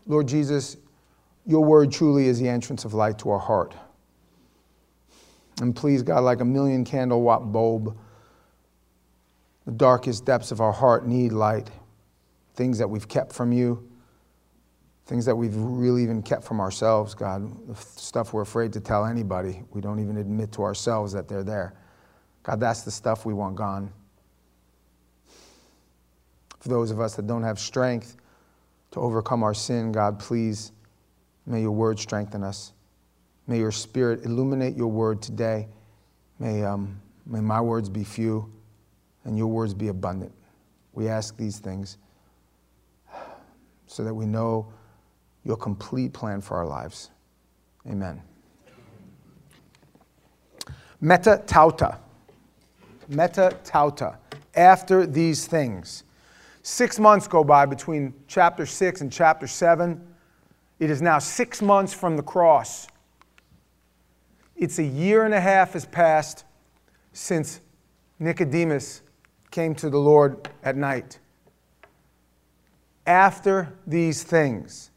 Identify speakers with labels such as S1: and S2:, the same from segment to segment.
S1: Lord Jesus, your word truly is the entrance of light to our heart. And please, God, like a million candle watt bulb, the darkest depths of our heart need light. Things that we've kept from you, things that we've really even kept from ourselves, God, the stuff we're afraid to tell anybody. We don't even admit to ourselves that they're there. God, that's the stuff we want gone. For those of us that don't have strength to overcome our sin, God, please, may your word strengthen us. May your Spirit illuminate your word today. May my words be few and your words be abundant. We ask these things so that we know your complete plan for our lives. Amen. Meta tauta. Meta tauta. After these things. 6 months go by between chapter 6 and chapter 7. It is now 6 months from the cross. It's 1.5 years has passed since Nicodemus came to the Lord at night. After these things,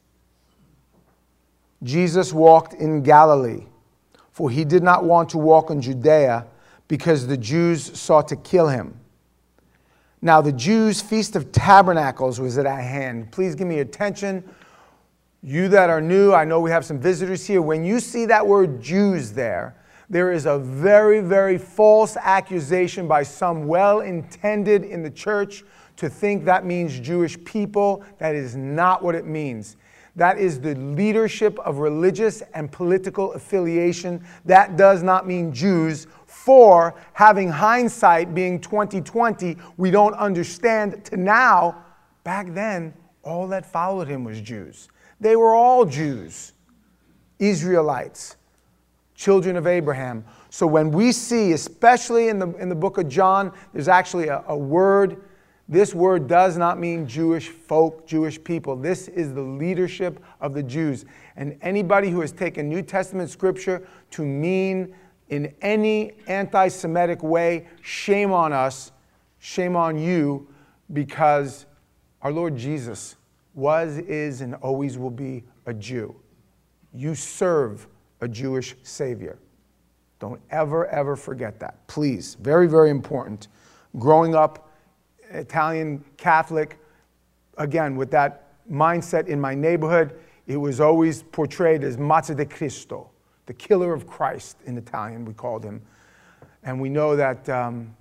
S1: Jesus walked in Galilee, for he did not want to walk in Judea because the Jews sought to kill him. Now the Jews' Feast of Tabernacles was at hand. Please give me attention. You that are new, I know we have some visitors here. When you see that word Jews there is a very, very false accusation by some well-intended in the church to think that means Jewish people. That is not what it means. That is the leadership of religious and political affiliation. That does not mean Jews. For having hindsight being 2020, we don't understand to now. Back then, all that followed him was Jews. They were all Jews, Israelites, children of Abraham. So when we see, especially in the book of John, there's actually a word. This word does not mean Jewish folk, Jewish people. This is the leadership of the Jews. And anybody who has taken New Testament scripture to mean in any anti-Semitic way, shame on us, shame on you, because our Lord Jesus was, is, and always will be a Jew. You serve a Jewish Savior. Don't ever, ever forget that. Please. Very, very important. Growing up Italian Catholic, again, with that mindset in my neighborhood, it was always portrayed as Mazza di Cristo, the killer of Christ in Italian, we called him. And we know that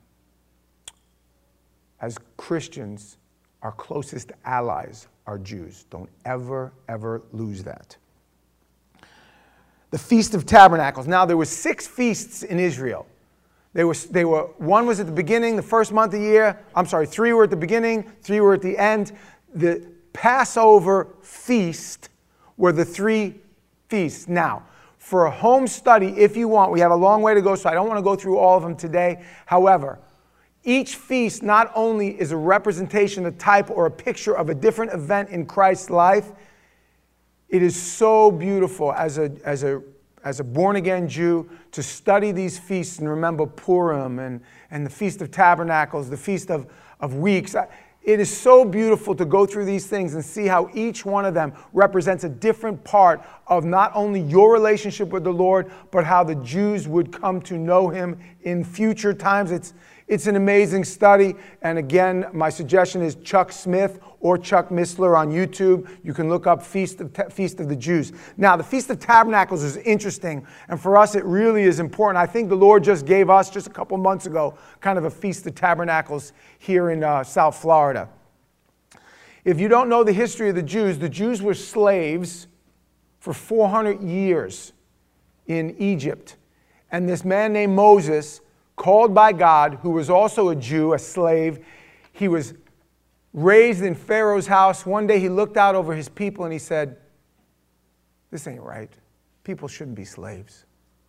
S1: as Christians, our closest allies are Jews. Don't ever, ever lose that. The Feast of Tabernacles. Now, there were 6 feasts in Israel. One was at the beginning, the first month of the year. 3 were at the beginning, 3 were at the end. The Passover feast were the 3 feasts. Now, for a home study, if you want, we have a long way to go, so I don't want to go through all of them today. However, each feast not only is a representation, a type, or a picture of a different event in Christ's life, it is so beautiful as a born-again Jew to study these feasts and remember Purim and the Feast of Tabernacles, the Feast of Weeks. It is so beautiful to go through these things and see how each one of them represents a different part of not only your relationship with the Lord, but how the Jews would come to know him in future times. It's an amazing study. And again, my suggestion is Chuck Smith or Chuck Missler on YouTube. You can look up Feast of the Jews. Now, the Feast of Tabernacles is interesting. And for us, it really is important. I think the Lord just gave us, just a couple months ago, kind of a Feast of Tabernacles here in South Florida. If you don't know the history of the Jews were slaves for 400 years in Egypt. And this man named Moses, called by God, who was also a Jew, a slave. He was raised in Pharaoh's house. One day he looked out over his people and he said, "This ain't right. People shouldn't be slaves."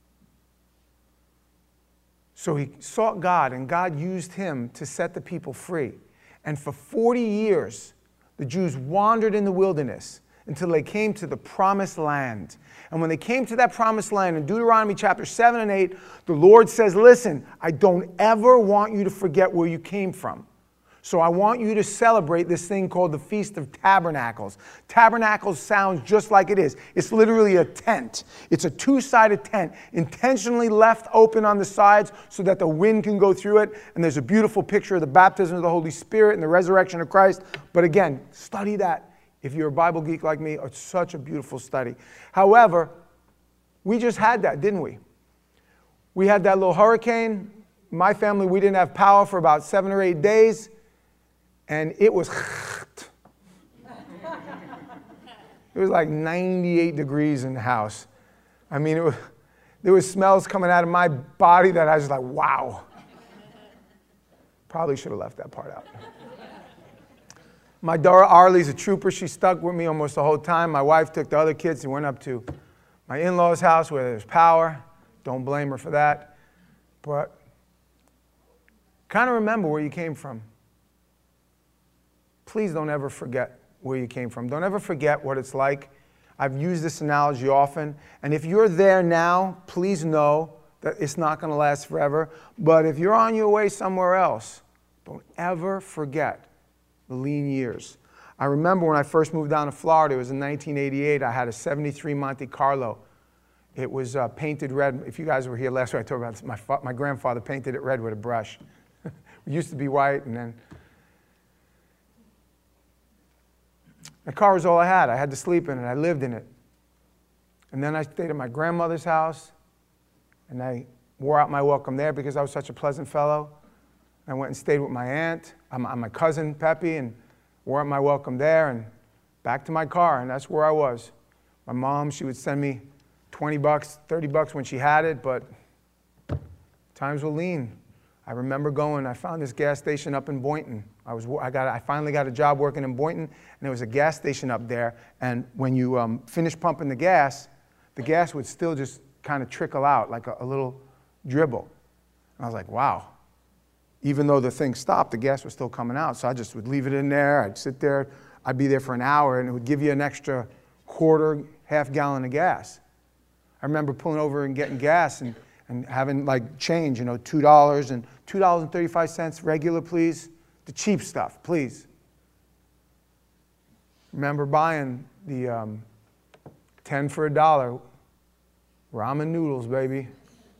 S1: So he sought God, and God used him to set the people free. And for 40 years, the Jews wandered in the wilderness until they came to the promised land. And when they came to that promised land in Deuteronomy chapter 7 and 8, the Lord says, listen, I don't ever want you to forget where you came from. So I want you to celebrate this thing called the Feast of Tabernacles. Tabernacles sounds just like it is. It's literally a tent. It's a two-sided tent, intentionally left open on the sides so that the wind can go through it. And there's a beautiful picture of the baptism of the Holy Spirit and the resurrection of Christ. But again, study that. If you're a Bible geek like me, it's such a beautiful study. However, we just had that, didn't we? We had that little hurricane. My family, we didn't have power for about 7 or 8 days. And it was like 98 degrees in the house. I mean, there was smells coming out of my body that I was like, wow. Probably should have left that part out. My daughter Arlie's a trooper. She stuck with me almost the whole time. My wife took the other kids and went up to my in-laws' house where there's power. Don't blame her for that. But kind of remember where you came from. Please don't ever forget where you came from. Don't ever forget what it's like. I've used this analogy often. And if you're there now, please know that it's not going to last forever. But if you're on your way somewhere else, don't ever forget the lean years. I remember when I first moved down to Florida, it was in 1988. I had a 73 Monte Carlo. It was painted red. If you guys were here last week, I told you about this. My grandfather painted it red with a brush. It used to be white, and then the car was all I had. I had to sleep in it. I lived in it. And then I stayed at my grandmother's house, and I wore out my welcome there because I was such a pleasant fellow. I went and stayed with my aunt, my cousin Peppy, and wore out my welcome there, and back to my car, and that's where I was. My mom, she would send me $20, $30 when she had it, but times were lean. I remember going, I found this gas station up in Boynton. I finally got a job working in Boynton, and there was a gas station up there, and when you finished pumping the gas would still just kind of trickle out like a little dribble. And I was like, wow. Even though the thing stopped, the gas was still coming out, so I just would leave it in there. I'd sit there. I'd be there for an hour, and it would give you an extra quarter, half gallon of gas. I remember pulling over and getting gas and having like change, $2 and $2.35 regular, please. The cheap stuff, please. Remember buying the 10 for $1 ramen noodles, baby.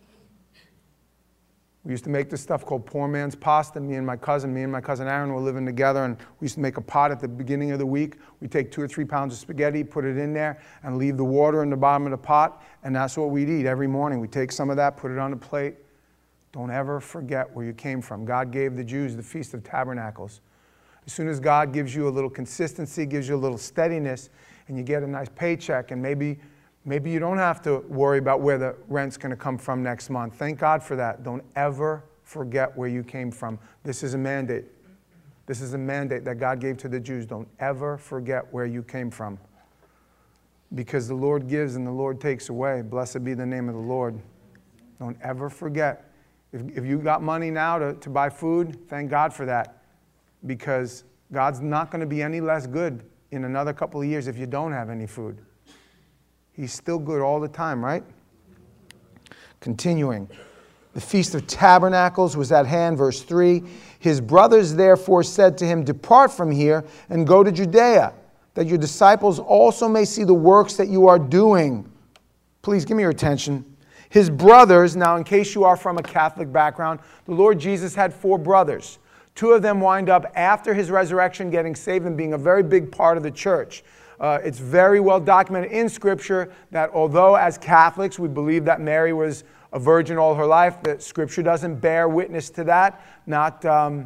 S1: We used to make this stuff called poor man's pasta. Me and my cousin Aaron were living together, and we used to make a pot at the beginning of the week. We'd take 2 or 3 pounds of spaghetti, put it in there, and leave the water in the bottom of the pot, and that's what we'd eat every morning. We'd take some of that, put it on a plate. Don't ever forget where you came from. God gave the Jews the Feast of Tabernacles. As soon as God gives you a little consistency, gives you a little steadiness, and you get a nice paycheck, and maybe you don't have to worry about where the rent's going to come from next month. Thank God for that. Don't ever forget where you came from. This is a mandate. This is a mandate that God gave to the Jews. Don't ever forget where you came from. Because the Lord gives and the Lord takes away. Blessed be the name of the Lord. Don't ever forget. If you got money now to buy food, thank God for that. Because God's not going to be any less good in another couple of years if you don't have any food. He's still good all the time, right? Continuing. The Feast of Tabernacles was at hand, verse 3. His brothers therefore said to him, depart from here and go to Judea, that your disciples also may see the works that you are doing. Please give me your attention. His brothers, now in case you are from a Catholic background, the Lord Jesus had 4 brothers. 2 of them wind up after his resurrection getting saved and being a very big part of the church. It's very well documented in Scripture that although as Catholics we believe that Mary was a virgin all her life, that Scripture doesn't bear witness to that. Not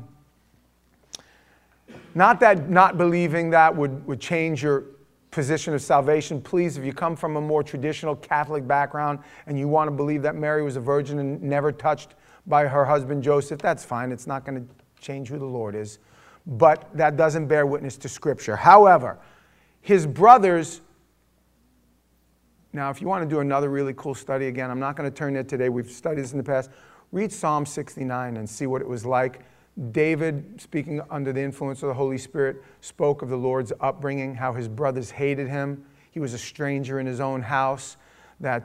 S1: that not believing that would change your position of salvation. Please, if you come from a more traditional Catholic background and you want to believe that Mary was a virgin and never touched by her husband Joseph, that's fine. It's not going to change who the Lord is. But that doesn't bear witness to Scripture. However, his brothers, now if you want to do another really cool study, again, I'm not going to turn there today. We've studied this in the past. Read Psalm 69 and see what it was like. David, speaking under the influence of the Holy Spirit, spoke of the Lord's upbringing, how his brothers hated him. He was a stranger in his own house, that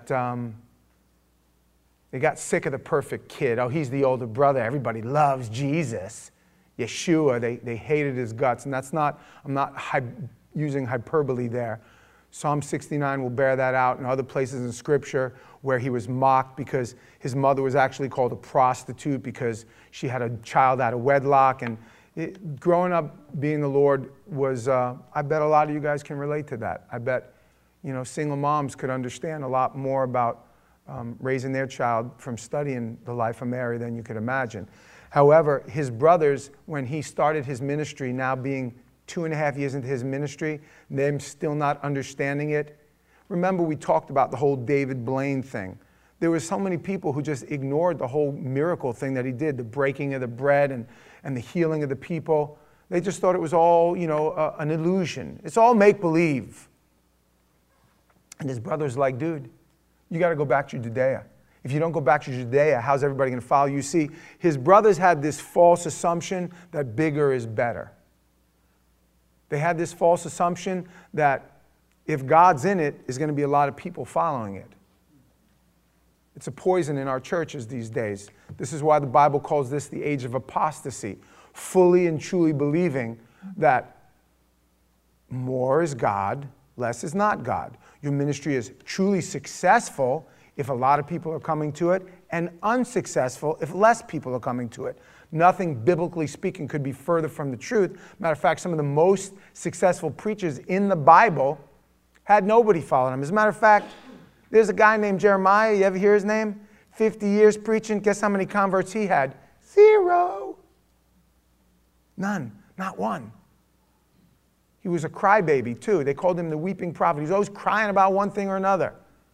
S1: they got sick of the perfect kid. Oh, he's the older brother. Everybody loves Jesus. Yeshua, they hated his guts. And that's not, I'm not using hyperbole there. Psalm 69 will bear that out, and other places in Scripture where he was mocked because his mother was actually called a prostitute because she had a child out of wedlock. And growing up being the Lord was, I bet a lot of you guys can relate to that. I bet, single moms could understand a lot more about raising their child from studying the life of Mary than you could imagine. However, his brothers, when he started his ministry, now being 2.5 years into his ministry, them still not understanding it. Remember, we talked about the whole David Blaine thing. There were so many people who just ignored the whole miracle thing that he did, the breaking of the bread and the healing of the people. They just thought it was all, an illusion. It's all make-believe. And his brother's like, dude, you got to go back to Judea. If you don't go back to Judea, how's everybody going to follow you? See, his brothers had this false assumption that bigger is better. They had this false assumption that if God's in it, there's going to be a lot of people following it. It's a poison in our churches these days. This is why the Bible calls this the age of apostasy, fully and truly believing that more is God, less is not God. Your ministry is truly successful if a lot of people are coming to it, and unsuccessful if less people are coming to it. Nothing, biblically speaking, could be further from the truth. Matter of fact, some of the most successful preachers in the Bible had nobody following them. As a matter of fact, there's a guy named Jeremiah. You ever hear his name? 50 years preaching. Guess how many converts he had? 0. None. Not one. He was a crybaby, too. They called him the weeping prophet. He was always crying about one thing or another.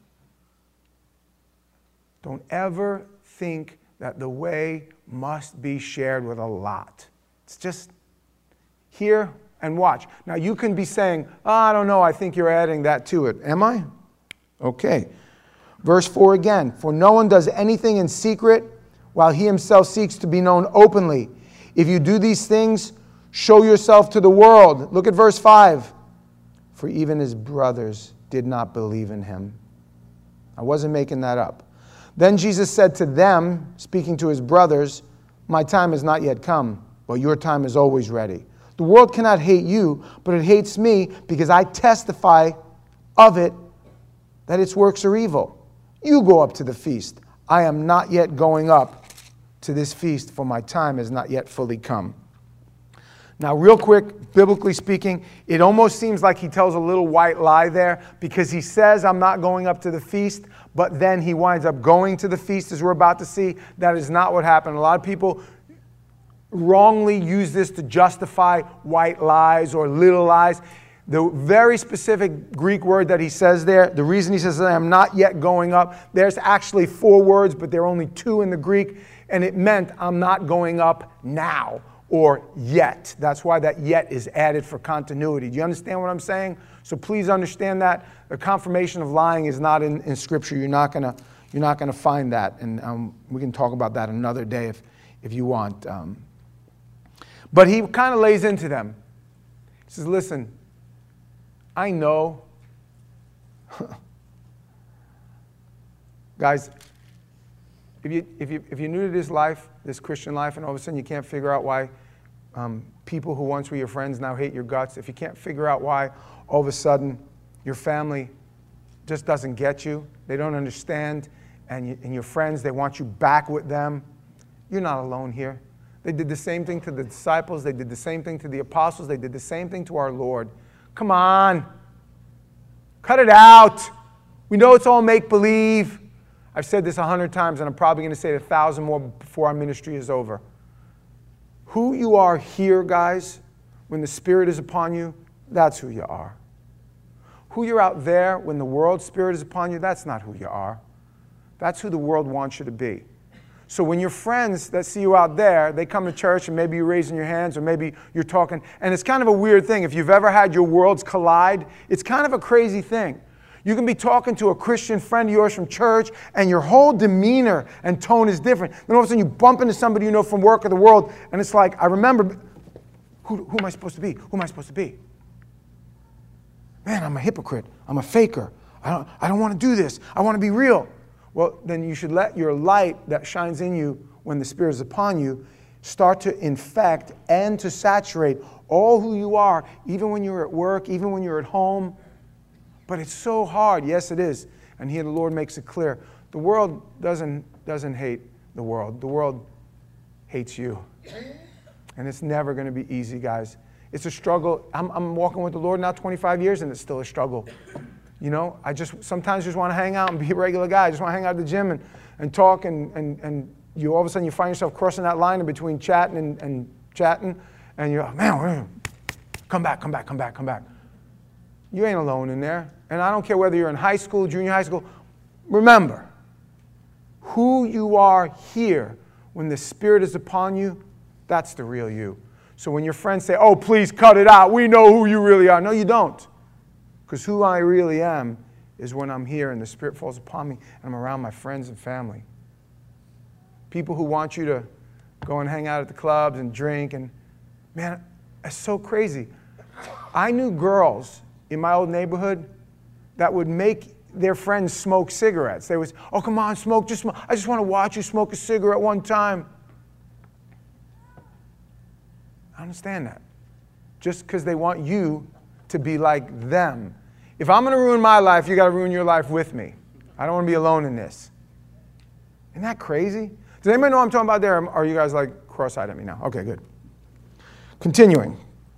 S1: Don't ever think that the way must be shared with a lot. It's just hear and watch. Now, you can be saying, I don't know, I think you're adding that to it. Am I? Okay. Verse 4 again. For no one does anything in secret while he himself seeks to be known openly. If you do these things, show yourself to the world. Look at verse 5. For even his brothers did not believe in him. I wasn't making that up. Then Jesus said to them, speaking to his brothers, my time has not yet come, but your time is always ready. The world cannot hate you, but it hates me because I testify of it that its works are evil. You go up to the feast. I am not yet going up to this feast, for my time has not yet fully come. Now, real quick, biblically speaking, it almost seems like he tells a little white lie there because he says, I'm not going up to the feast, but then he winds up going to the feast, as we're about to see. That is not what happened. A lot of people wrongly use this to justify white lies or little lies. The very specific Greek word that he says there, the reason he says, I am not yet going up, there's actually 4 words, but there are only 2 in the Greek, and it meant I'm not going up now. Or yet. That's why that yet is added for continuity. Do you understand what I'm saying? So please understand that. The confirmation of lying is not in Scripture. You're not gonna find that. And we can talk about that another day if you want. But he kind of lays into them. He says, listen, I know. Guys, if you're new to this life, this Christian life, and all of a sudden you can't figure out why people who once were your friends now hate your guts, if you can't figure out why all of a sudden your family just doesn't get you, they don't understand, and your friends, they want you back with them, you're not alone here. They did the same thing to the disciples. They did the same thing to the apostles. They did the same thing to our Lord. Come on. Cut it out. We know it's all make-believe. I've said this 100 times, and I'm probably going to say it 1,000 more before our ministry is over. Who you are here, guys, when the Spirit is upon you, that's who you are. Who you're out there when the world's Spirit is upon you, that's not who you are. That's who the world wants you to be. So when your friends that see you out there, they come to church and maybe you're raising your hands or maybe you're talking, and it's kind of a weird thing. If you've ever had your worlds collide, it's kind of a crazy thing. You can be talking to a Christian friend of yours from church and your whole demeanor and tone is different. Then all of a sudden you bump into somebody you know from work or the world and it's like, I remember, who am I supposed to be? Who am I supposed to be? Man, I'm a hypocrite. I'm a faker. I don't want to do this. I want to be real. Well, then you should let your light that shines in you when the Spirit is upon you start to infect and to saturate all who you are, even when you're at work, even when you're at home. But it's so hard. Yes, it is. And here the Lord makes it clear. The world doesn't hate the world. The world hates you. And it's never going to be easy, guys. It's a struggle. I'm walking with the Lord now 25 years, and it's still a struggle. You know, I sometimes just want to hang out and be a regular guy. I just want to hang out at the gym and talk, and you all of a sudden you find yourself crossing that line in between chatting and chatting, and you're like, man, come back. You ain't alone in there. And I don't care whether you're in high school, junior high school. Remember, who you are here when the Spirit is upon you, that's the real you. So when your friends say, oh, please cut it out, we know who you really are. No, you don't. Because who I really am is when I'm here and the Spirit falls upon me and I'm around my friends and family. People who want you to go and hang out at the clubs and drink. And man, it's so crazy. I knew girls in my old neighborhood that would make their friends smoke cigarettes. They would, oh, come on, smoke, just smoke. I just want to watch you smoke a cigarette one time. I understand that. Just because they want you to be like them. If I'm going to ruin my life, you got to ruin your life with me. I don't want to be alone in this. Isn't that crazy? Does anybody know what I'm talking about there? Or are you guys like cross-eyed at me now? Okay, good. Continuing.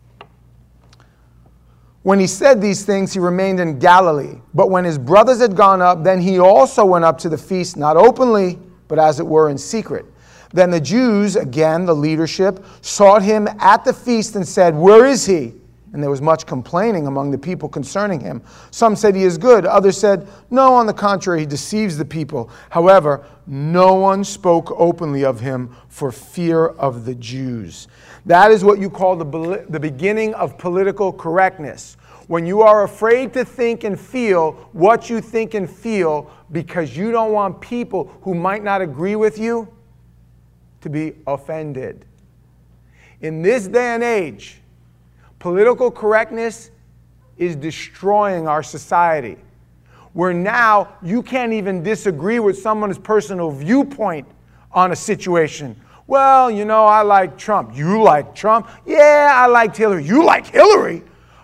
S1: When he said these things, he remained in Galilee. But when his brothers had gone up, then he also went up to the feast, not openly, but as it were in secret. Then the Jews, again, the leadership, sought him at the feast and said, where is he? And there was much complaining among the people concerning him. Some said he is good. Others said, no, on the contrary, he deceives the people. However, no one spoke openly of him for fear of the Jews. That is what you call the beginning of political correctness. When you are afraid to think and feel what you think and feel because you don't want people who might not agree with you to be offended. In this day and age, political correctness is destroying our society. Where now you can't even disagree with someone's personal viewpoint on a situation. Well, you know, I like Trump. You like Trump? Yeah, I liked Hillary. You like Hillary?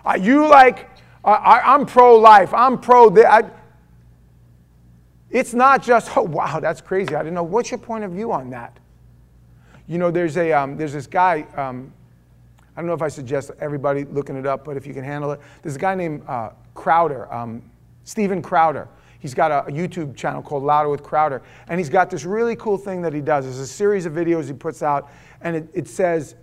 S1: I'm pro-life. I'm pro-this. It's not just, oh, wow, that's crazy. I didn't know. What's your point of view on that? You know, there's this guy, I don't know if I suggest everybody looking it up, but if you can handle it. There's a guy named Crowder, Steven Crowder. He's got a YouTube channel called Louder with Crowder. And he's got this really cool thing that he does. There's a series of videos he puts out, and it says,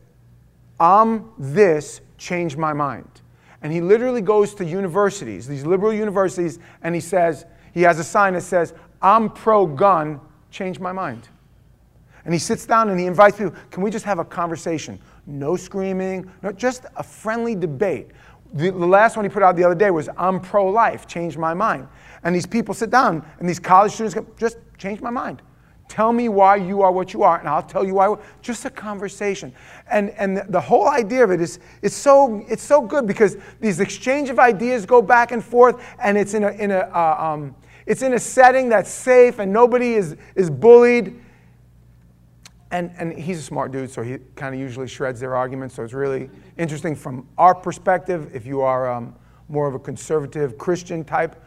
S1: this changed my mind. And he literally goes to universities, these liberal universities, and he says, he has a sign that says, I'm pro-gun, changed my mind. And he sits down and he invites people, can we just have a conversation? No screaming, no, just a friendly debate. The last one he put out the other day was, I'm pro-life, changed my mind. And these people sit down, and these college students go, just changed my mind. Tell me why you are what you are, and I'll tell you why. Just a conversation. And the whole idea of it is, it's so good because these exchange of ideas go back and forth, and it's in a setting that's safe, and nobody is bullied. And he's a smart dude, so he kind of usually shreds their arguments. So it's really interesting from our perspective. If you are more of a conservative Christian type,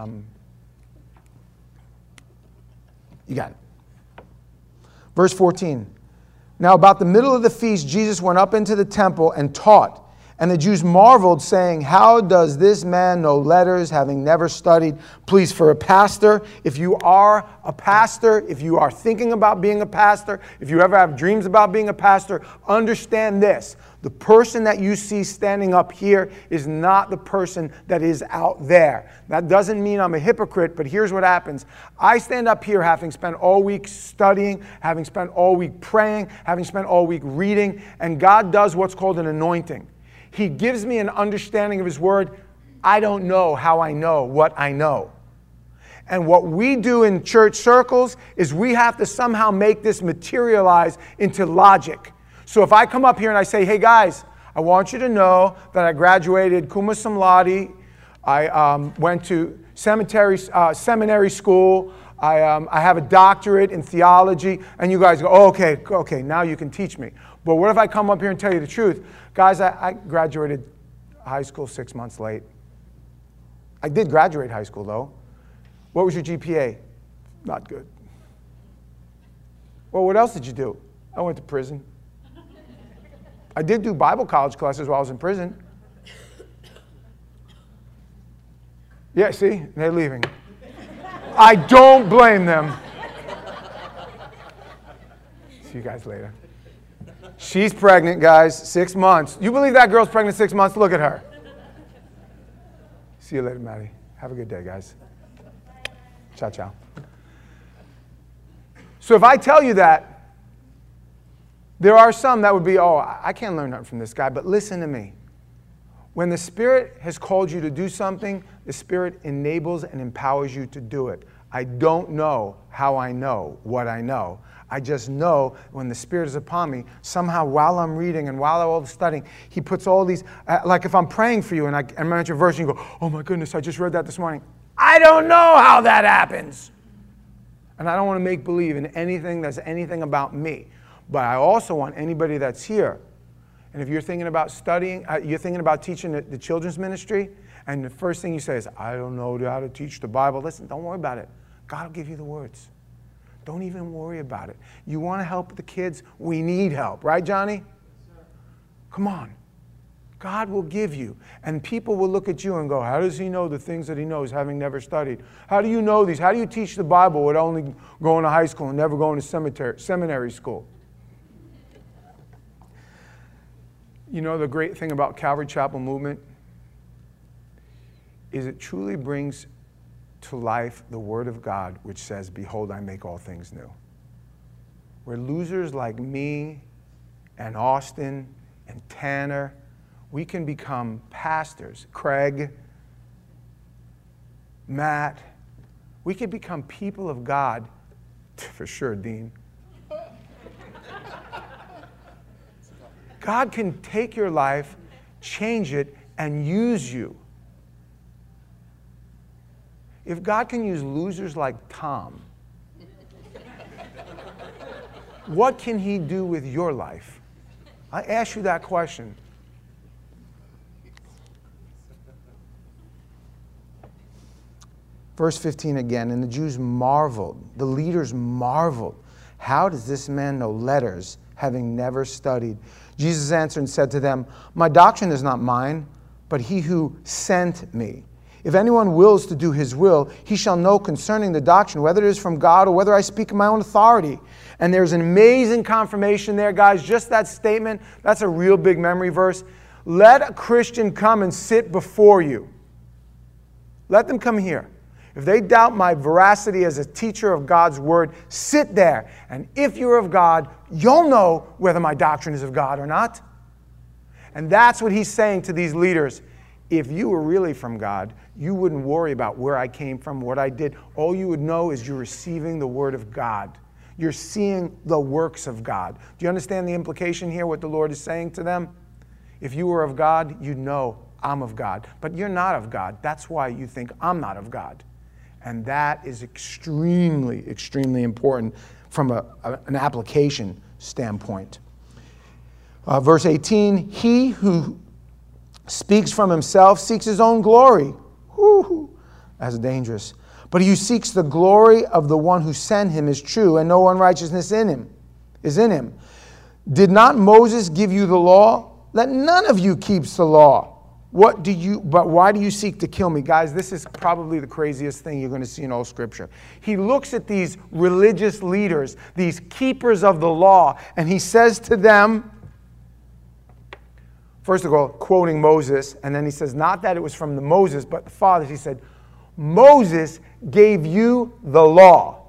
S1: you got it. Verse 14. Now about the middle of the feast, Jesus went up into the temple and taught. And the Jews marveled, saying, how does this man know letters, having never studied? Please, for a pastor, if you are a pastor, if you are thinking about being a pastor, if you ever have dreams about being a pastor, understand this. The person that you see standing up here is not the person that is out there. That doesn't mean I'm a hypocrite, but here's what happens. I stand up here having spent all week studying, having spent all week praying, having spent all week reading, and God does what's called an anointing. He gives me an understanding of His Word. I don't know how I know what I know. And what we do in church circles is we have to somehow make this materialize into logic. So if I come up here and I say, hey guys, I want you to know that I graduated cum laude. I went to seminary school. I have a doctorate in theology, and you guys go, oh, okay, now you can teach me. But what if I come up here and tell you the truth? Guys, I graduated high school 6 months late. I did graduate high school, though. What was your GPA? Not good. Well, what else did you do? I went to prison. I did do Bible college classes while I was in prison. Yeah, see? They're leaving. I don't blame them. See you guys later. She's pregnant, guys, 6 months. You believe that girl's pregnant 6 months? Look at her. See you later, Maddie. Have a good day, guys. Ciao, ciao. So if I tell you that, there are some that would be, oh, I can't learn nothing from this guy, but listen to me. When the Spirit has called you to do something, the Spirit enables and empowers you to do it. I don't know how I know what I know. I just know when the Spirit is upon me, somehow while I'm reading and while I'm studying, He puts all these, like if I'm praying for you and I mention a verse and you go, oh my goodness, I just read that this morning. I don't know how that happens. And I don't want to make believe in anything that's anything about me. But I also want anybody that's here, and if you're thinking about studying, you're thinking about teaching the children's ministry, and the first thing you say is, I don't know how to teach the Bible. Listen, don't worry about it. God will give you the words. Don't even worry about it. You want to help the kids? We need help. Right, Johnny? Yes, sir. Come on. God will give you. And people will look at you and go, how does he know the things that he knows having never studied? How do you know these? How do you teach the Bible with only going to high school and never going to seminary school? You know, the great thing about Calvary Chapel Movement is it truly brings to life the Word of God, which says, behold, I make all things new. Where losers like me and Austin and Tanner, we can become pastors. Craig, Matt, we can become people of God, for sure, Dean. God can take your life, change it, and use you. If God can use losers like Tom, what can he do with your life? I ask you that question. Verse 15 again, and the Jews marveled, the leaders marveled. How does this man know letters, having never studied? Jesus answered and said to them, my doctrine is not mine, but he who sent me. If anyone wills to do his will, he shall know concerning the doctrine, whether it is from God or whether I speak in my own authority. And there's an amazing confirmation there, guys. Just that statement, that's a real big memory verse. Let a Christian come and sit before you. Let them come here. If they doubt my veracity as a teacher of God's word, sit there. And if you're of God, you'll know whether my doctrine is of God or not. And that's what he's saying to these leaders. If you were really from God, you wouldn't worry about where I came from, what I did. All you would know is you're receiving the word of God. You're seeing the works of God. Do you understand the implication here, what the Lord is saying to them? If you were of God, you'd know I'm of God. But you're not of God. That's why you think I'm not of God. And that is extremely, extremely important from an application standpoint. Verse 18, he who speaks from himself seeks his own glory. Woo-hoo. That's dangerous. But he who seeks the glory of the one who sent him is true, and no unrighteousness is in him. Did not Moses give you the law? Let none of you keeps the law. But why do you seek to kill me? Guys, this is probably the craziest thing you're going to see in all Scripture. He looks at these religious leaders, these keepers of the law, and he says to them, first of all, quoting Moses, and then he says, not that it was from the Moses, but the fathers. He said, Moses gave you the law,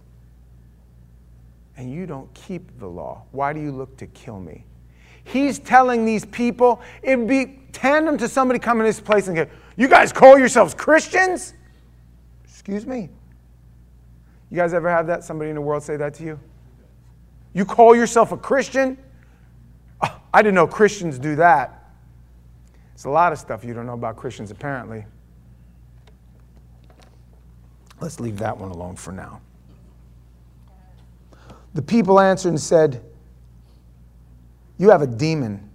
S1: and you don't keep the law. Why do you look to kill me? He's telling these people, it'd be tandem to somebody coming to this place and go, you guys call yourselves Christians? Excuse me. You guys ever have that? Somebody in the world say that to you? You call yourself a Christian? Oh, I didn't know Christians do that. There's a lot of stuff you don't know about Christians, apparently. Let's leave that one alone for now. The people answered and said, "You have a demon.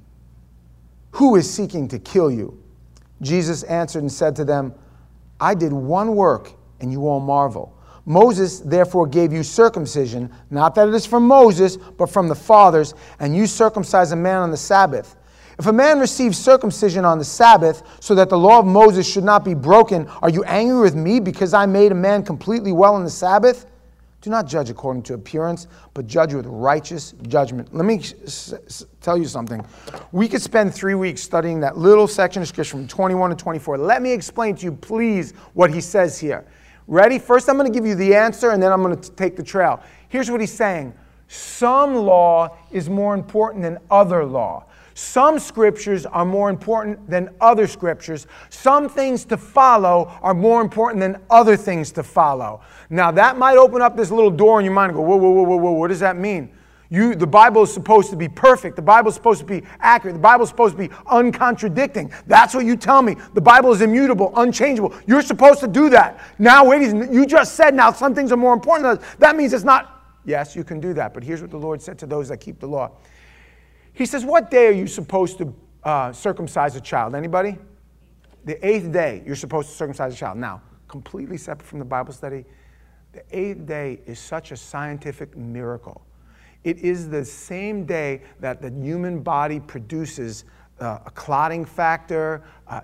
S1: Who is seeking to kill you?" Jesus answered and said to them, "I did one work, and you all marvel. Moses therefore gave you circumcision, not that it is from Moses, but from the fathers, and you circumcise a man on the Sabbath. If a man receives circumcision on the Sabbath, so that the law of Moses should not be broken, are you angry with me because I made a man completely well on the Sabbath? Do not judge according to appearance, but judge with righteous judgment." Let me tell you something. We could spend 3 weeks studying that little section of Scripture from 21 to 24. Let me explain to you, please, what he says here. Ready? First, I'm going to give you the answer, and then I'm going to take the trail. Here's what he's saying. Some law is more important than other law. Some scriptures are more important than other scriptures. Some things to follow are more important than other things to follow. Now, that might open up this little door in your mind and go, whoa, whoa, whoa, whoa, whoa, what does that mean? The Bible is supposed to be perfect. The Bible is supposed to be accurate. The Bible is supposed to be uncontradicting. That's what you tell me. The Bible is immutable, unchangeable. You're supposed to do that. Now, wait, you just said now some things are more important than others. That means it's not. Yes, you can do that. But here's what the Lord said to those that keep the law. He says, what day are you supposed to circumcise a child? Anybody? The 8th day, you're supposed to circumcise a child. Now, completely separate from the Bible study, the 8th day is such a scientific miracle. It is the same day that the human body produces a clotting factor.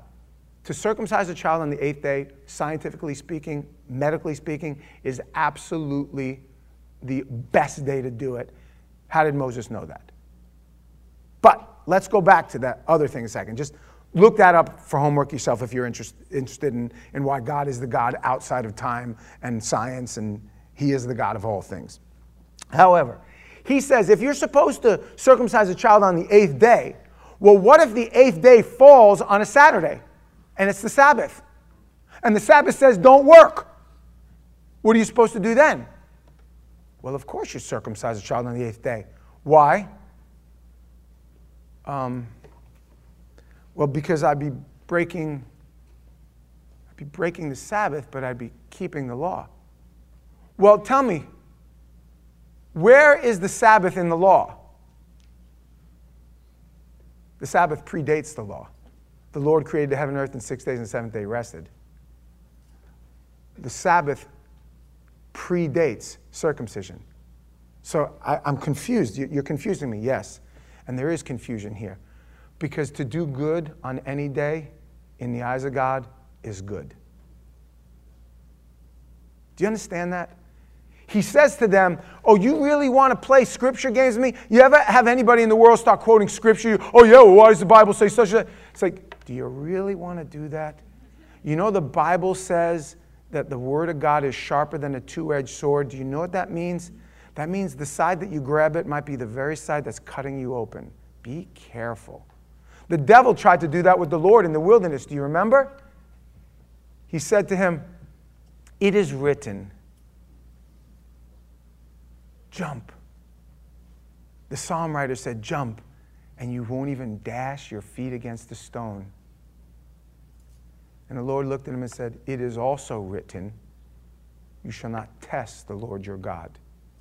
S1: To circumcise a child on the 8th day, scientifically speaking, medically speaking, is absolutely the best day to do it. How did Moses know that? But let's go back to that other thing a second. Just look that up for homework yourself if you're interested in why God is the God outside of time and science, and he is the God of all things. However, he says if you're supposed to circumcise a child on the 8th day, well, what if the 8th day falls on a Saturday and it's the Sabbath? And the Sabbath says don't work. What are you supposed to do then? Well, of course you circumcise a child on the 8th day. Why? Well, because I'd be breaking the Sabbath, but I'd be keeping the law. Well, tell me, where is the Sabbath in the law? The Sabbath predates the law. The Lord created the heaven and earth in 6 days, and the 7th day rested. The Sabbath predates circumcision. So I'm confused. You're confusing me, yes. And there is confusion here. Because to do good on any day in the eyes of God is good. Do you understand that? He says to them, oh, you really want to play scripture games with me? You ever have anybody in the world start quoting scripture? Oh, yeah, well, why does the Bible say such a... It's like, do you really want to do that? You know the Bible says that the word of God is sharper than a two-edged sword. Do you know what that means? That means the side that you grab it might be the very side that's cutting you open. Be careful. The devil tried to do that with the Lord in the wilderness. Do you remember? He said to him, it is written, jump. The psalm writer said, jump, and you won't even dash your feet against the stone. And the Lord looked at him and said, it is also written, you shall not test the Lord your God.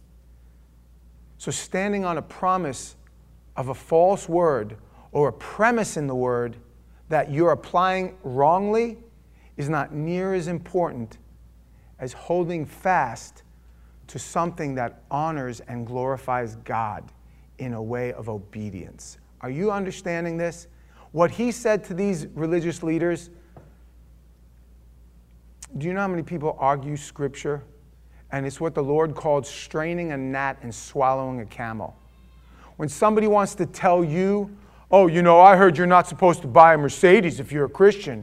S1: So standing on a promise of a false word or a premise in the word that you're applying wrongly is not near as important as holding fast to something that honors and glorifies God in a way of obedience. Are you understanding this? What he said to these religious leaders, do you know how many people argue scripture? And it's what the Lord called straining a gnat and swallowing a camel. When somebody wants to tell you, oh, you know, I heard you're not supposed to buy a Mercedes if you're a Christian.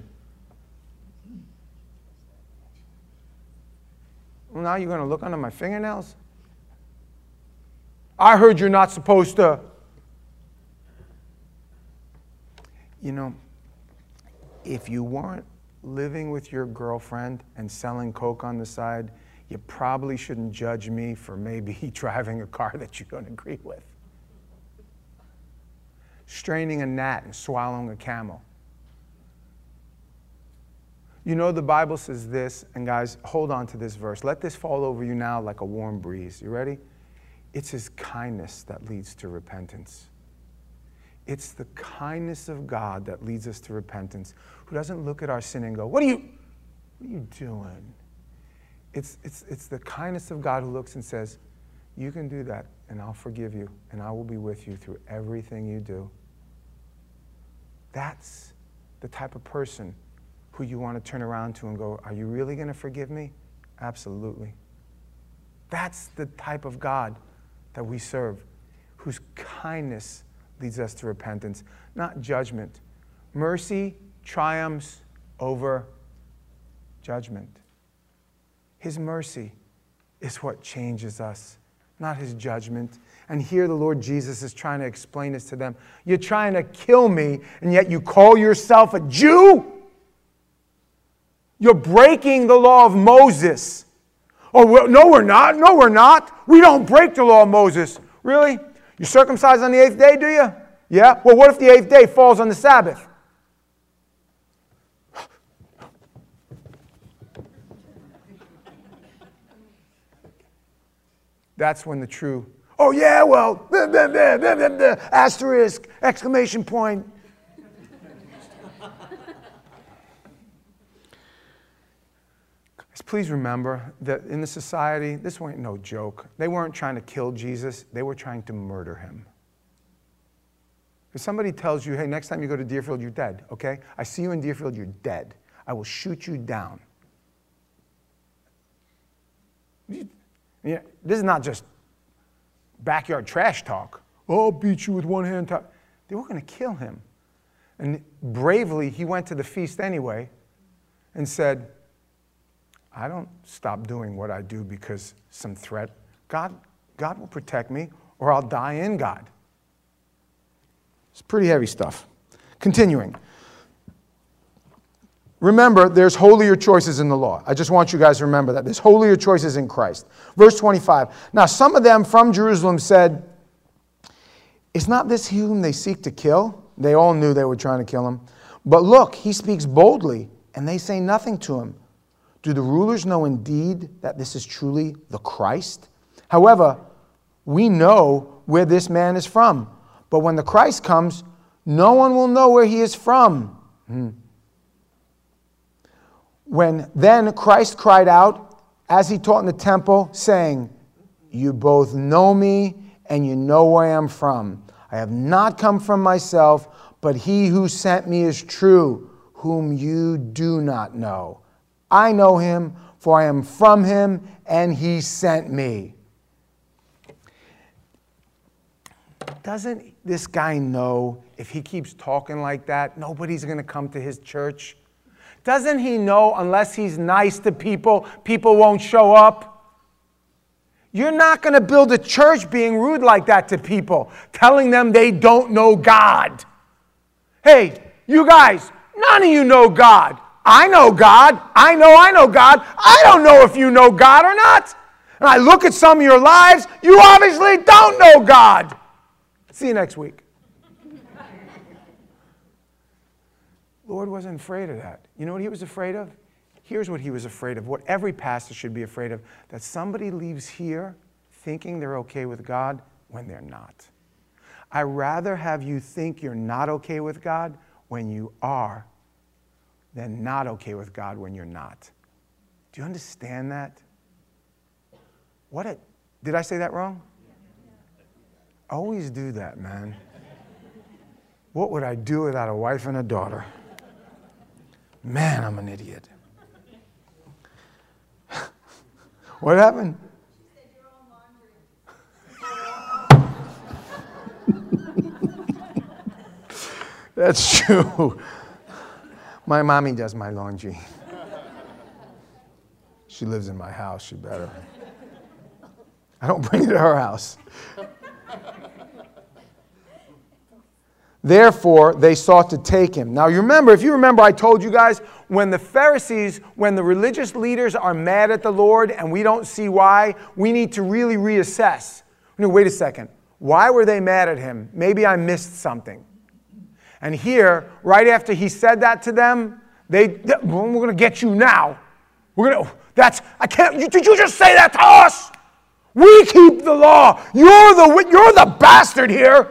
S1: Well, now you're going to look under my fingernails? I heard you're not supposed to. You know, if you weren't living with your girlfriend and selling coke on the side, you probably shouldn't judge me for maybe driving a car that you don't agree with. Straining a gnat and swallowing a camel. You know, the Bible says this, and guys, hold on to this verse. Let this fall over you now like a warm breeze. You ready? It's his kindness that leads to repentance. It's the kindness of God that leads us to repentance, who doesn't look at our sin and go, what are you doing? It's the kindness of God who looks and says, you can do that, and I'll forgive you, and I will be with you through everything you do. That's the type of person who you want to turn around to and go, are you really going to forgive me? Absolutely. That's the type of God that we serve, whose kindness leads us to repentance, not judgment. Mercy triumphs over judgment. His mercy is what changes us, not his judgment. And here the Lord Jesus is trying to explain this to them. You're trying to kill me, and yet you call yourself a Jew? You're breaking the law of Moses. Oh, no, we're not. No, we're not. We don't break the law of Moses. Really? You're circumcised on the 8th day, do you? Yeah? Well, what if the 8th day falls on the Sabbath? That's when the true, oh yeah, well, asterisk, exclamation point. Please remember that in the society, this wasn't no joke. They weren't trying to kill Jesus. They were trying to murder him. If somebody tells you, hey, next time you go to Deerfield, you're dead, okay? I see you in Deerfield, you're dead. I will shoot you down. Yeah, this is not just backyard trash talk. Oh, I'll beat you with one hand. They were going to kill him. And bravely, he went to the feast anyway and said, I don't stop doing what I do because some threat. God will protect me, or I'll die in God. It's pretty heavy stuff. Continuing. Remember, there's holier choices in the law. I just want you guys to remember that. There's holier choices in Christ. Verse 25. Now, some of them from Jerusalem said, is not this he whom they seek to kill? They all knew they were trying to kill him. But look, he speaks boldly, and they say nothing to him. Do the rulers know indeed that this is truly the Christ? However, we know where this man is from. But when the Christ comes, no one will know where he is from. When then Christ cried out, as he taught in the temple, saying, you both know me, and you know where I am from. I have not come from myself, but he who sent me is true, whom you do not know. I know him, for I am from him, and he sent me. Doesn't this guy know if he keeps talking like that, nobody's going to come to his church? Doesn't he know unless he's nice to people, people won't show up? You're not going to build a church being rude like that to people, telling them they don't know God. Hey, you guys, none of you know God. I know God. I know God. I don't know if you know God or not. And I look at some of your lives, you obviously don't know God. See you next week. Lord wasn't afraid of that. You know what he was afraid of? Here's what he was afraid of, what every pastor should be afraid of, that somebody leaves here thinking they're okay with God when they're not. I'd rather have you think you're not okay with God when you are than not okay with God when you're not. Do you understand that? Did I say that wrong? I always do that, man. What would I do without a wife and a daughter? Man, I'm an idiot. What happened?
S2: She said your own laundry.
S1: That's true. My mommy does my laundry. She lives in my house. She better. I don't bring it to her house. Therefore, they sought to take him. Now, if you remember, I told you guys, when the Pharisees, when the religious leaders are mad at the Lord and we don't see why, we need to really reassess. Wait a second. Why were they mad at him? Maybe I missed something. And here, right after he said that to them, We're going to get you now. I can't, did you just say that to us? We keep the law. You're the bastard here.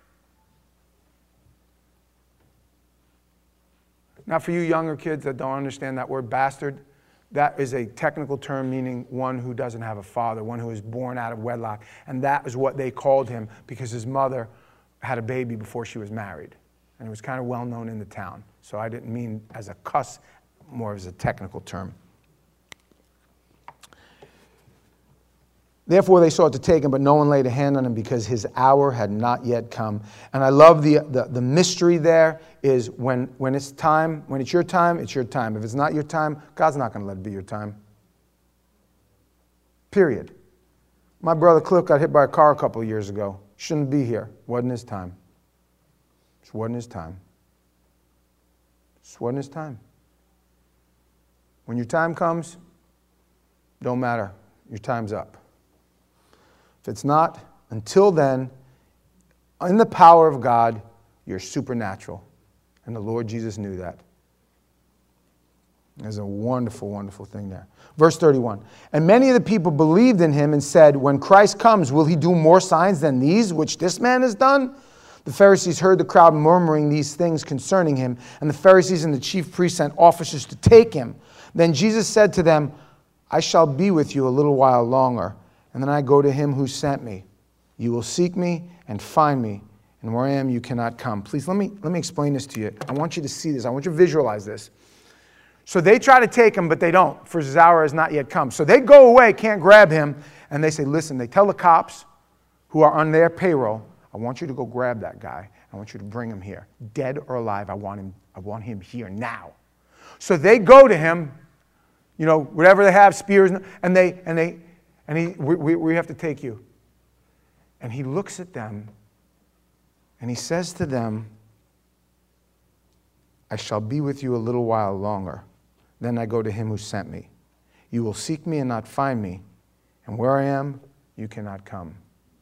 S1: Now, for you younger kids that don't understand that word bastard, that is a technical term meaning one who doesn't have a father, one who is born out of wedlock. And that is what they called him because his mother had a baby before she was married. And it was kind of well known in the town. So I didn't mean as a cuss, more as a technical term. Therefore they sought to take him, but no one laid a hand on him because his hour had not yet come. And I love the mystery there is when it's time, when it's your time, it's your time. If it's not your time, God's not going to let it be your time. Period. My brother Cliff got hit by a car a couple of years ago. Shouldn't be here. Wasn't his time. Just wasn't his time. Just wasn't his time. When your time comes, don't matter. Your time's up. If it's not, until then, in the power of God, you're supernatural. And the Lord Jesus knew that. There's a wonderful, wonderful thing there. Verse 31. And many of the people believed in him and said, when Christ comes, will he do more signs than these which this man has done? The Pharisees heard the crowd murmuring these things concerning him, and the Pharisees and the chief priests sent officers to take him. Then Jesus said to them, I shall be with you a little while longer, and then I go to him who sent me. You will seek me and find me, and where I am you cannot come. Please, let me explain this to you. I want you to see this. I want you to visualize this. So they try to take him, but they don't, for his hour has not yet come. So they go away, can't grab him, and they say, listen, they tell the cops who are on their payroll, I want you to go grab that guy. I want you to bring him here. Dead or alive, I want him here now. So they go to him, whatever they have, spears, and we have to take you. And he looks at them, and he says to them, I shall be with you a little while longer. Then I go to him who sent me. You will seek me and not find me, and where I am, you cannot come.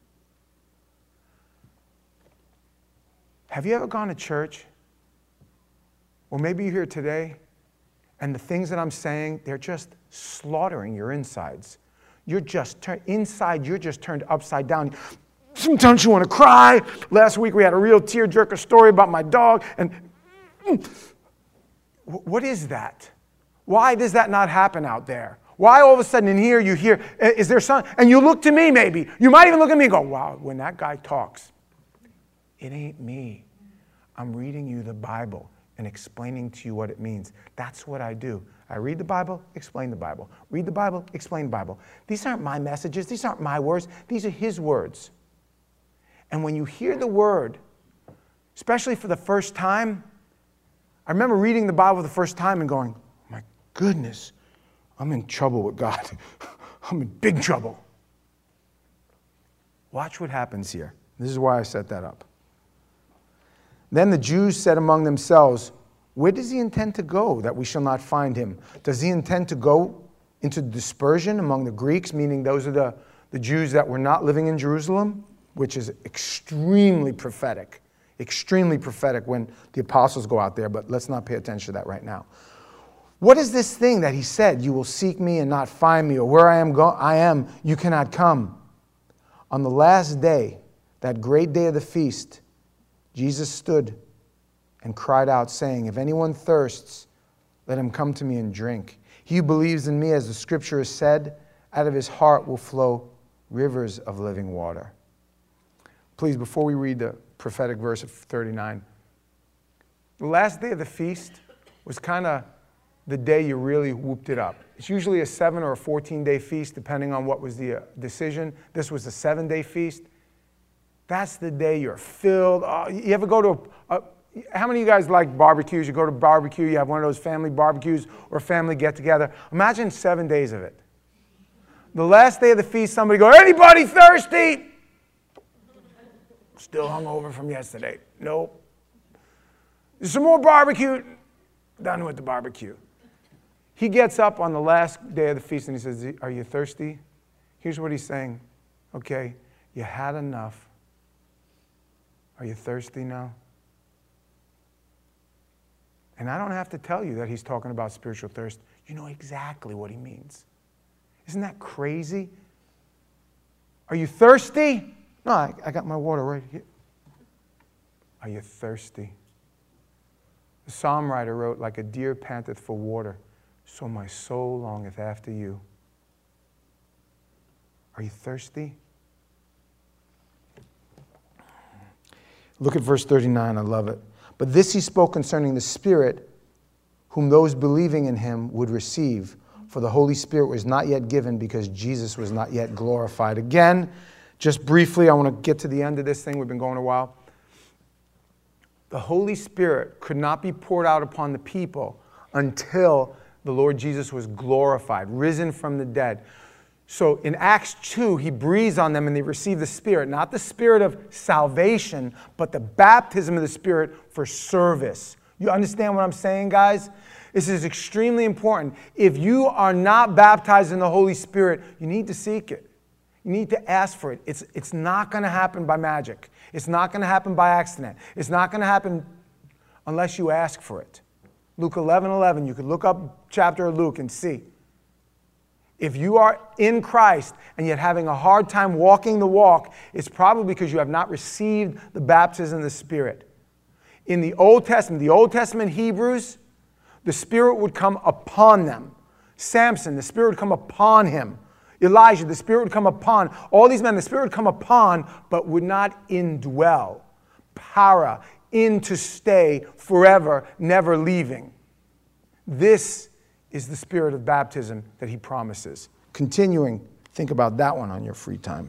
S1: Have you ever gone to church? Or maybe you're here today, and the things that I'm saying, they're just slaughtering your insides. You're just turned upside down. Sometimes you want to cry. Last week we had a real tearjerker story about my dog. And what is that? Why does that not happen out there? Why all of a sudden in here you hear, is there something? And you look to me maybe. You might even look at me and go, wow, when that guy talks, it ain't me. I'm reading you the Bible and explaining to you what it means. That's what I do. I read the Bible, explain the Bible. Read the Bible, explain the Bible. These aren't my messages. These aren't my words. These are his words. And when you hear the word, especially for the first time, I remember reading the Bible the first time and going, oh my goodness, I'm in trouble with God. I'm in big trouble. Watch what happens here. This is why I set that up. Then the Jews said among themselves, where does he intend to go that we shall not find him? Does he intend to go into dispersion among the Greeks, meaning those are the Jews that were not living in Jerusalem, which is extremely prophetic when the apostles go out there, but let's not pay attention to that right now. What is this thing that he said, you will seek me and not find me, or where I am, you cannot come? On the last day, that great day of the feast, Jesus stood and cried out, saying, if anyone thirsts, let him come to me and drink. He who believes in me, as the scripture has said, out of his heart will flow rivers of living water. Please, before we read the prophetic verse of 39, the last day of the feast was kind of the day you really whooped it up. It's usually a 7 or a 14-day feast, depending on what was the decision. This was a 7-day feast. That's the day you're filled. You ever go to how many of you guys like barbecues? You go to barbecue, you have one of those family barbecues or family get-together. Imagine 7 days of it. The last day of the feast, somebody go, anybody thirsty? Still hungover from yesterday. Nope. There's some more barbecue. Done with the barbecue. He gets up on the last day of the feast and he says, are you thirsty? Here's what he's saying. Okay, you had enough. Are you thirsty now? And I don't have to tell you that he's talking about spiritual thirst. You know exactly what he means. Isn't that crazy? Are you thirsty? No, I got my water right here. Are you thirsty? The psalm writer wrote, like a deer panteth for water, so my soul longeth after you. Are you thirsty? Look at verse 39, I love it. But this he spoke concerning the Spirit, whom those believing in him would receive. For the Holy Spirit was not yet given because Jesus was not yet glorified. Again, just briefly, I want to get to the end of this thing. We've been going a while. The Holy Spirit could not be poured out upon the people until the Lord Jesus was glorified, risen from the dead. So in Acts 2, he breathes on them and they receive the Spirit, not the Spirit of salvation, but the baptism of the Spirit for service. You understand what I'm saying, guys? This is extremely important. If you are not baptized in the Holy Spirit, you need to seek it. You need to ask for it. It's not going to happen by magic. It's not going to happen by accident. It's not going to happen unless you ask for it. Luke 11:11, you could look up chapter of Luke and see. If you are in Christ and yet having a hard time walking the walk, it's probably because you have not received the baptism of the Spirit. In the Old Testament Hebrews, the Spirit would come upon them. Samson, the Spirit would come upon him. Elijah, the Spirit would come upon. All these men, the Spirit would come upon, but would not indwell. Para, in to stay forever, never leaving. This is the Spirit of baptism that he promises. Continuing, think about that one on your free time.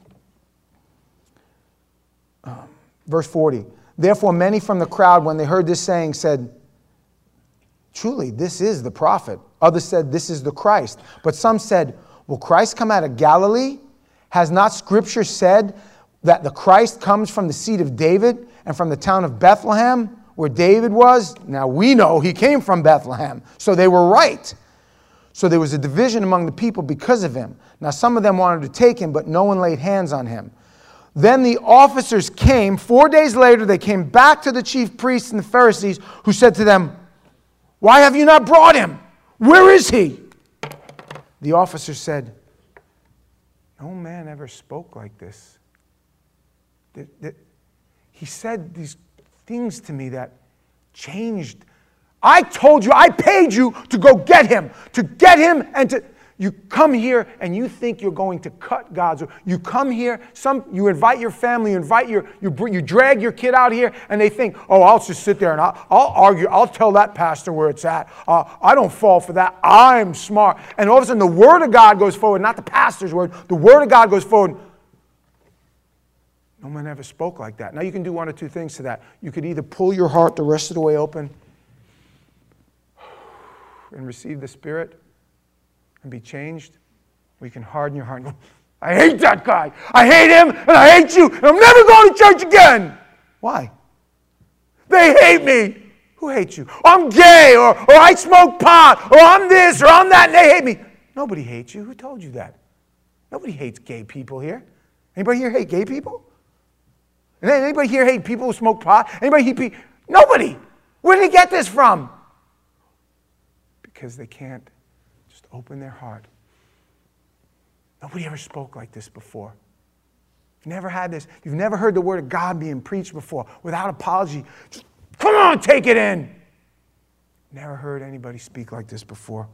S1: Verse 40. Therefore many from the crowd, when they heard this saying, said, truly, this is the prophet. Others said, this is the Christ. But some said, will Christ come out of Galilee? Has not Scripture said that the Christ comes from the seed of David and from the town of Bethlehem, where David was? Now we know he came from Bethlehem, so they were right. So there was a division among the people because of him. Now some of them wanted to take him, but no one laid hands on him. Then the officers came. 4 days later, they came back to the chief priests and the Pharisees, who said to them, why have you not brought him? Where is he? The officers said, no man ever spoke like this. He said these things to me that changed. I told you, I paid you to go get him and to... You come here and you think you're going to cut God's word. You come here, you invite your family, you drag your kid out here, and they think, oh, I'll just sit there and I'll argue. I'll tell that pastor where it's at. I don't fall for that. I'm smart. And all of a sudden the word of God goes forward, not the pastor's word. The word of God goes forward. No man ever spoke like that. Now you can do one or two things to that. You could either pull your heart the rest of the way open and receive the Spirit and be changed, or you can harden your heart and go, I hate that guy. I hate him, and I hate you, and I'm never going to church again. Why? They hate me. Who hates you? I'm gay, or I smoke pot, or I'm this, or I'm that, and they hate me. Nobody hates you. Who told you that? Nobody hates gay people here. Anybody here hate gay people? And anybody here hate people who smoke pot? Anybody hate people? Nobody. Where did they get this from? Because they can't just open their heart. Nobody ever spoke like this before. You've never had this. You've never heard the word of God being preached before without apology. Just come on, take it in. Never heard anybody speak like this before.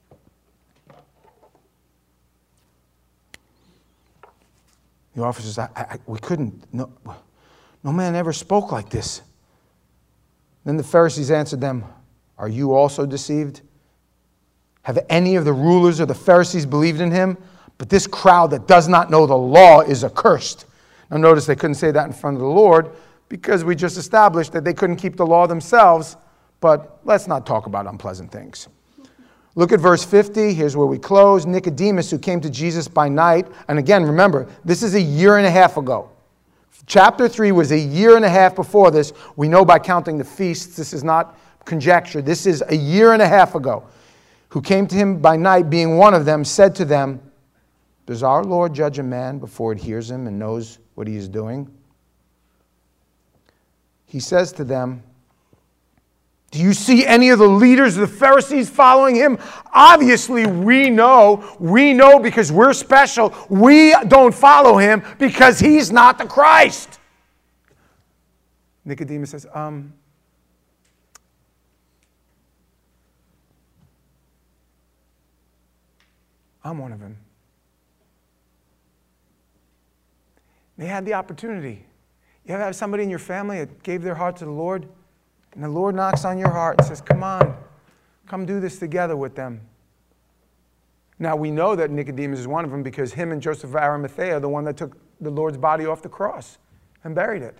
S1: The officers, we couldn't. No man ever spoke like this. Then the Pharisees answered them, are you also deceived? Have any of the rulers or the Pharisees believed in him? But this crowd that does not know the law is accursed. Now notice they couldn't say that in front of the Lord because we just established that they couldn't keep the law themselves. But let's not talk about unpleasant things. Look at verse 50. Here's where we close. Nicodemus, who came to Jesus by night. And again, remember, this is a year and a half ago. Chapter 3 was a year and a half before this. We know by counting the feasts. This is not conjecture. This is a year and a half ago. Who came to him by night, being one of them, said to them, does our Lord judge a man before it hears him and knows what he is doing? He says to them, Do you see any of the leaders of the Pharisees following him? Obviously, we know because we're special. We don't follow him because he's not the Christ. Nicodemus says, I'm one of them. They had the opportunity. You ever have somebody in your family that gave their heart to the Lord? And the Lord knocks on your heart and says, come on, come do this together with them. Now, we know that Nicodemus is one of them because him and Joseph of Arimathea are the one that took the Lord's body off the cross and buried it.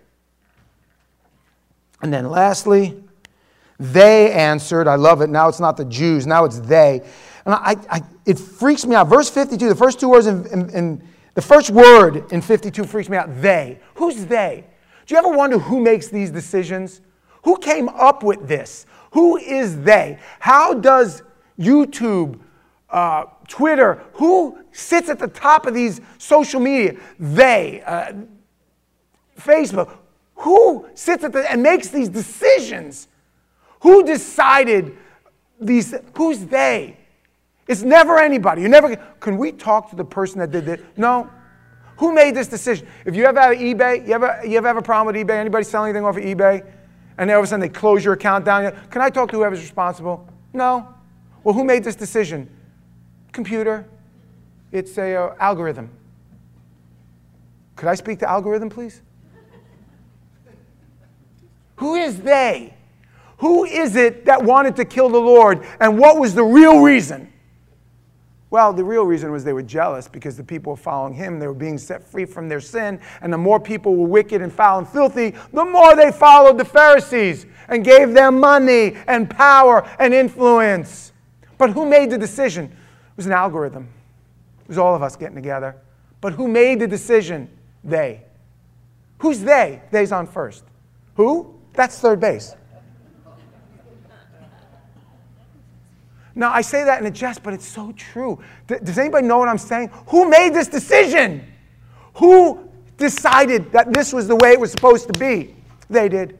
S1: And then lastly, they answered. I love it. Now it's not the Jews. Now it's they. And it freaks me out. Verse 52, the first two words in the first word in 52 freaks me out. They. Who's they? Do you ever wonder who makes these decisions? Who came up with this? Who is they? How does YouTube, Twitter, who sits at the top of these social media? They, Facebook. Who sits at and makes these decisions? Who decided these? Who's they? It's never anybody. Can we talk to the person that did it? No. Who made this decision? If you ever have eBay, you ever have a problem with eBay? Anybody sell anything off of eBay? And then all of a sudden they close your account down. Can I talk to whoever's responsible? No. Well, who made this decision? Computer. It's a algorithm. Could I speak to algorithm, please? Who is they? Who is it that wanted to kill the Lord? And what was the real reason? Well, the real reason was they were jealous because the people were following him. They were being set free from their sin. And the more people were wicked and foul and filthy, the more they followed the Pharisees and gave them money and power and influence. But who made the decision? It was an algorithm. It was all of us getting together. But who made the decision? They. Who's they? They's on first. Who? That's third base. Now, I say that in a jest, but it's so true. Does anybody know what I'm saying? Who made this decision? Who decided that this was the way it was supposed to be? They did.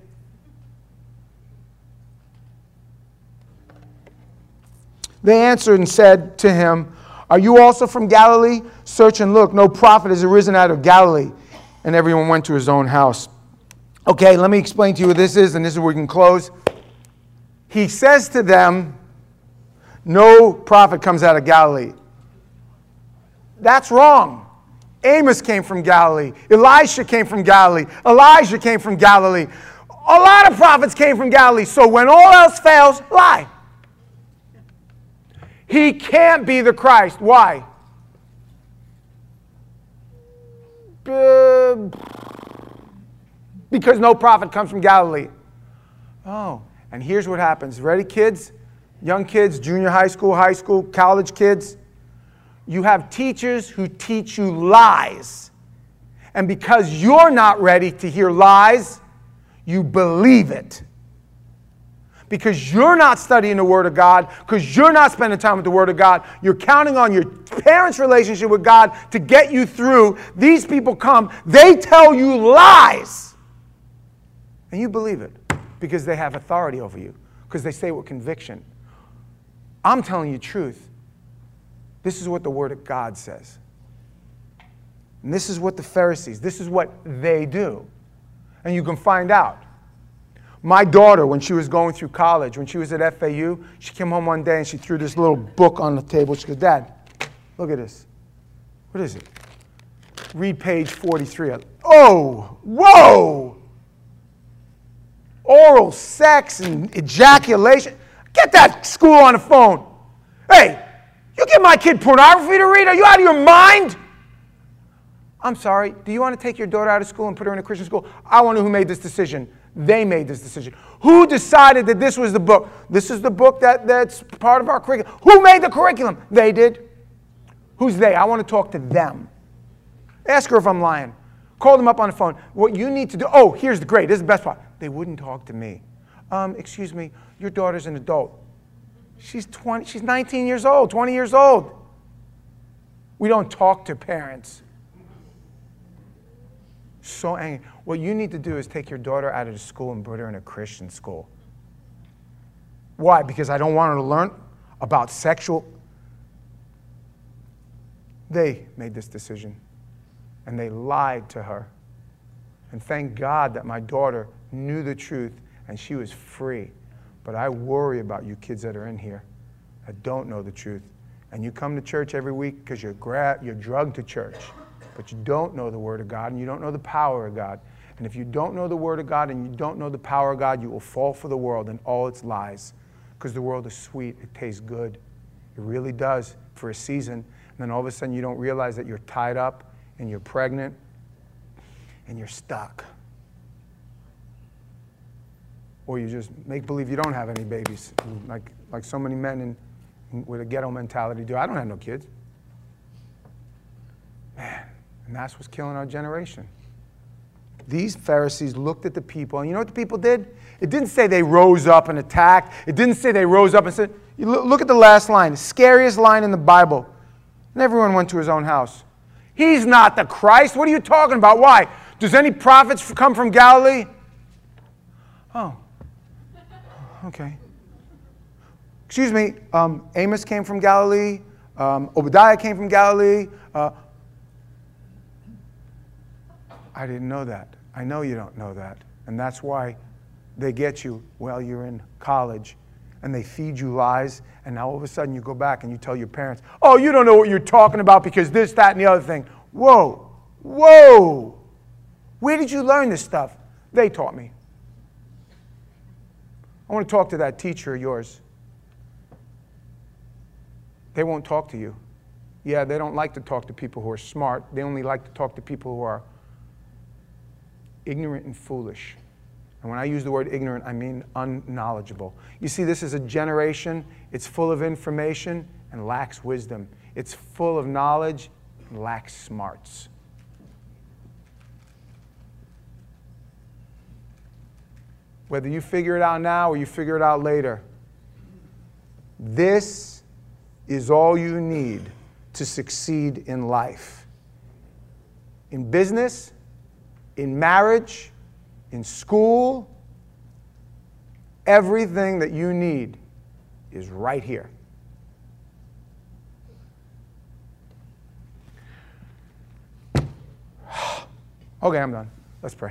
S1: They answered and said to him, are you also from Galilee? Search and look. No prophet has arisen out of Galilee. And everyone went to his own house. Okay, let me explain to you what this is, and this is where we can close. He says to them, no prophet comes out of Galilee. That's wrong. Amos came from Galilee. Elisha came from Galilee. Elijah came from Galilee. A lot of prophets came from Galilee. So when all else fails, lie. He can't be the Christ. Why? Because no prophet comes from Galilee. Oh, and here's what happens. Ready, kids? Young kids, junior high school, college kids. You have teachers who teach you lies. And because you're not ready to hear lies, you believe it. Because you're not studying the Word of God, because you're not spending time with the Word of God, you're counting on your parents' relationship with God to get you through. These people come, they tell you lies. And you believe it because they have authority over you, because they say it with conviction. I'm telling you truth. This is what the Word of God says. And this is what the Pharisees, this is what they do. And you can find out. My daughter, when she was going through college, when she was at FAU, she came home one day and she threw this little book on the table. She goes, Dad, look at this. What is it? Read page 43. Oh, whoa! Oral sex and ejaculation. Get that school on the phone. Hey, you give my kid pornography to read? Are you out of your mind? I'm sorry. Do you want to take your daughter out of school and put her in a Christian school? I want to know who made this decision. They made this decision. Who decided that this was the book? This is the book that's part of our curriculum. Who made the curriculum? They did. Who's they? I want to talk to them. Ask her if I'm lying. Call them up on the phone. What you need to do. Oh, here's the great. This is the best part. They wouldn't talk to me. Excuse me, your daughter's an adult. She's 20. She's 19 years old, 20 years old. We don't talk to parents. So angry. What you need to do is take your daughter out of the school and put her in a Christian school. Why? Because I don't want her to learn about sexual. They made this decision, and they lied to her. And thank God that my daughter knew the truth, and she was free. But I worry about you kids that are in here that don't know the truth. And you come to church every week because you're drugged to church, but you don't know the Word of God, and you don't know the power of God. And if you don't know the Word of God and you don't know the power of God, you will fall for the world and all its lies. Because the world is sweet. It tastes good. It really does for a season. And then all of a sudden you don't realize that you're tied up and you're pregnant and you're stuck. Or you just make believe you don't have any babies, like so many men with a ghetto mentality do. I don't have no kids. Man, and that's what's killing our generation. These Pharisees looked at the people, and you know what the people did? It didn't say they rose up and attacked. It didn't say they rose up and said, you look at the last line, the scariest line in the Bible. And everyone went to his own house. He's not the Christ. What are you talking about? Why? Does any prophets come from Galilee? Oh, okay. Excuse me, Amos came from Galilee. Obadiah came from Galilee. I didn't know that. I know you don't know that. And that's why they get you while you're in college. And they feed you lies. And now all of a sudden you go back and you tell your parents, oh, you don't know what you're talking about because this, that, and the other thing. Whoa, whoa. Where did you learn this stuff? They taught me. I want to talk to that teacher of yours. They won't talk to you. Yeah, they don't like to talk to people who are smart. They only like to talk to people who are ignorant and foolish. And when I use the word ignorant, I mean unknowledgeable. You see, this is a generation, it's full of information and lacks wisdom. It's full of knowledge and lacks smarts. Whether you figure it out now or you figure it out later, this is all you need to succeed in life. In business, in marriage, in school, everything that you need is right here. Okay, I'm done. Let's pray.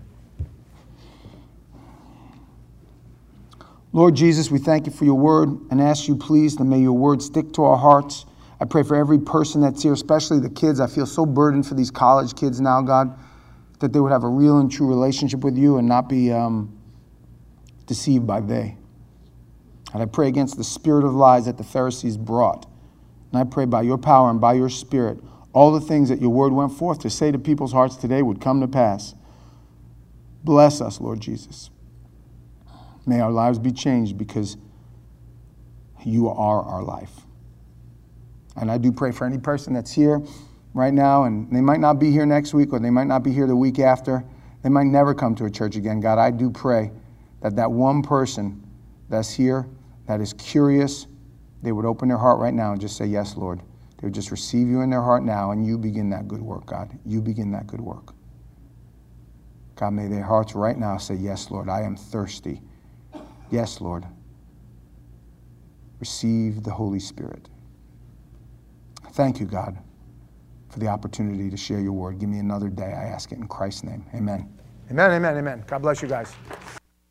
S1: Lord Jesus, we thank you for your word and ask you, please, that may your word stick to our hearts. I pray for every person that's here, especially the kids. I feel so burdened for these college kids now, God, that they would have a real and true relationship with you and not be deceived by they. And I pray against the spirit of lies that the Pharisees brought. And I pray by your power and by your spirit, all the things that your word went forth to say to people's hearts today would come to pass. Bless us, Lord Jesus. May our lives be changed because you are our life. And I do pray for any person that's here right now, and they might not be here next week, or they might not be here the week after. They might never come to a church again. God, I do pray that that one person that's here, that is curious, they would open their heart right now and just say, yes, Lord. They would just receive you in their heart now, and you begin that good work, God. You begin that good work. God, may their hearts right now say, yes, Lord, I am thirsty. Yes, Lord. Receive the Holy Spirit. Thank you, God, for the opportunity to share your word. Give me another day. I ask it in Christ's name. Amen. Amen, amen, amen. God bless you guys.